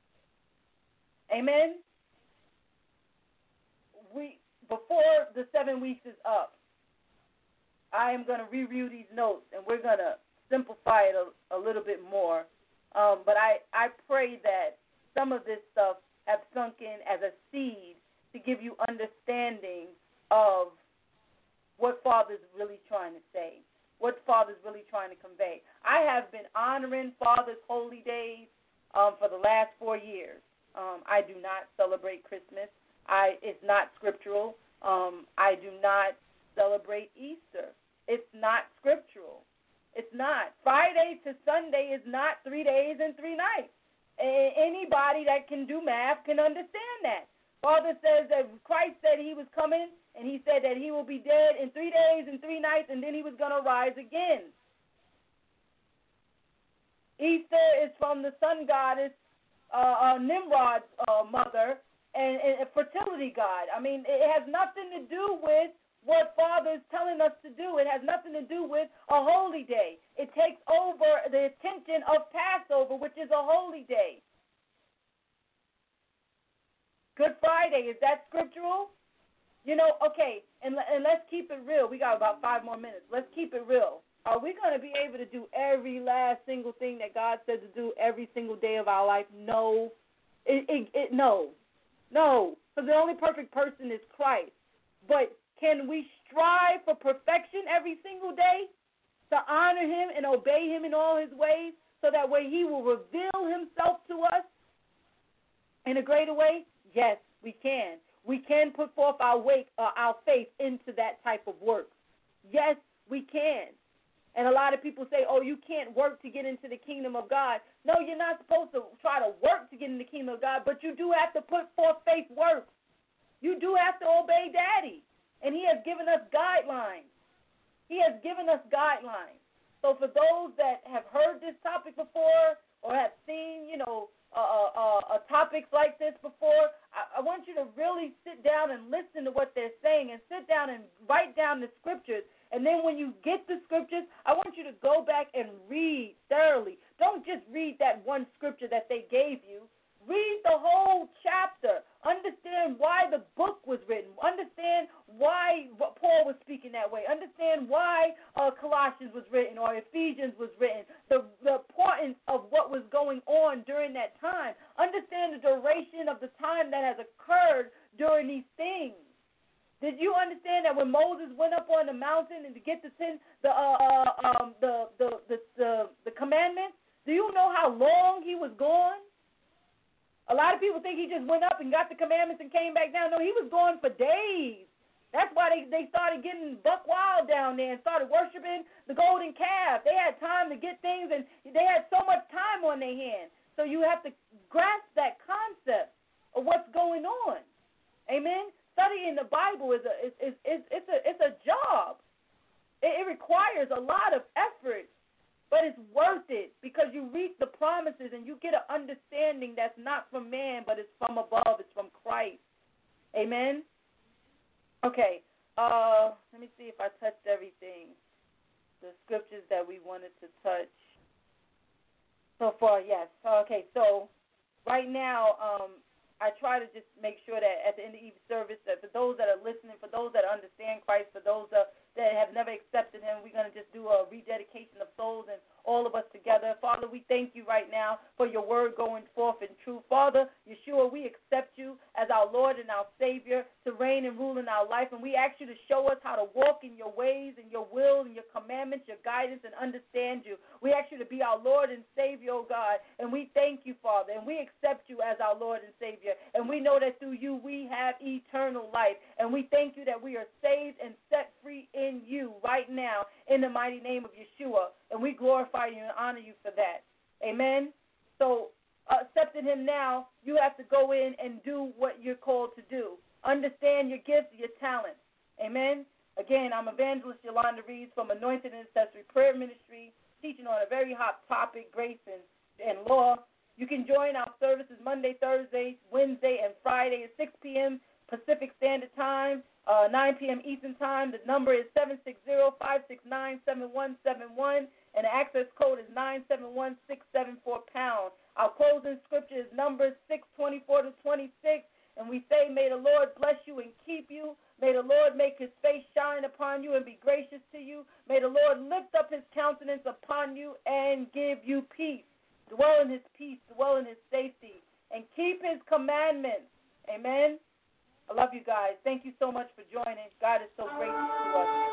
Amen? Before the 7 weeks is up, I am going to review these notes, and we're going to simplify it a little bit more. But I pray that some of this stuff have sunk in as a seed to give you understanding of what Father's really trying to say, what Father's really trying to convey. I have been honoring Father's holy days for the last 4 years. I do not celebrate Christmas. It's not scriptural. I do not celebrate Easter. It's not scriptural. It's not. Friday to Sunday is not 3 days and 3 nights. Anybody that can do math can understand that. Father says that Christ said he was coming, and he said that he will be dead in 3 days and 3 nights, and then he was going to rise again. Easter is from the sun goddess, Nimrod's mother, and a fertility god. I mean, it has nothing to do with what Father is telling us to do. It has nothing to do with a holy day. It takes over the attention of Passover, which is a holy day. Good Friday, is that scriptural? You know, okay, and let's keep it real. We got about 5 more minutes. Let's keep it real. Are we going to be able to do every last single thing that God said to do every single day of our life? No. No. Because the only perfect person is Christ. But can we strive for perfection every single day to honor him and obey him in all his ways so that way he will reveal himself to us in a greater way? Yes, we can. We can put forth our faith into that type of work. Yes, we can. And a lot of people say, oh, you can't work to get into the kingdom of God. No, you're not supposed to try to work to get in the kingdom of God, but you do have to put forth faith work. You do have to obey Daddy. And he has given us guidelines. He has given us guidelines. So for those that have heard this topic before or have seen, topics like this before, I want you to really sit down and listen to what they're saying and sit down and write down the scriptures. And then when you get the scriptures, I want you to go back and read thoroughly. Don't just read that one scripture that they gave you. Read the whole chapter. Understand why the book was written. Understand why Paul was speaking that way. Understand why Colossians was written or Ephesians was written. The importance of what was going on during that time. Understand the duration of the time that has occurred during these things. Did you understand that when Moses went up on the mountain and to get the commandments, do you know how long he was gone? A lot of people think he just went up and got the commandments and came back down. No, he was gone for days. That's why they started getting buck wild down there and started worshiping the golden calf. They had time to get things, and they had so much time on their hands. So you have to grasp that concept of what's going on. Amen. Studying the Bible is a job. It requires a lot of effort, but it's worth it because you reap the promises and you get an understanding that's not from man, but it's from above. It's from Christ. Amen. Okay. Let me see if I touched everything. The scriptures that we wanted to touch so far. Yes. Okay. So right now, I try to just make sure that at the end of each service, that for those that are listening, for those that understand Christ, for those that have never accepted him, we're going to just do a rededication of souls and all of us together. Father, we thank you right now for your word going forth in truth. Father, Yeshua, we accept you as our Lord and our Savior to reign and rule in our life, and we ask you to show us how to walk in your ways and your will and your commandments, your guidance, and understand you. We ask you to be our Lord and Savior, oh God, and we thank you, Father, and we accept you as our Lord and Savior, and we know that through you we have eternal life, and we thank you that we are saved and set free in you right now in the mighty name of Yeshua, and we glorify you and honor you for that. Amen. So accepting him now, you have to go in and do what you're called to do. Understand your gifts, your talents. Amen. Again, I'm Evangelist Yolanda Reeves from Anointed Intercessory Prayer Ministry, teaching on a very hot topic, grace and law. You can join our services Monday, Thursday, Wednesday, and Friday at 6 p.m. Pacific Standard Time, 9 p.m. Eastern Time. The number is 760-569-7171, and the access code is 971-674#. Our closing scripture is Numbers 6:24-26, And we say, may the Lord bless you and keep you. May the Lord make his face shine upon you and be gracious to you. May the Lord lift up his countenance upon you and give you peace. Dwell in his peace, dwell in his safety, and keep his commandments. Amen. I love you guys. Thank you so much for joining. God is so gracious to us.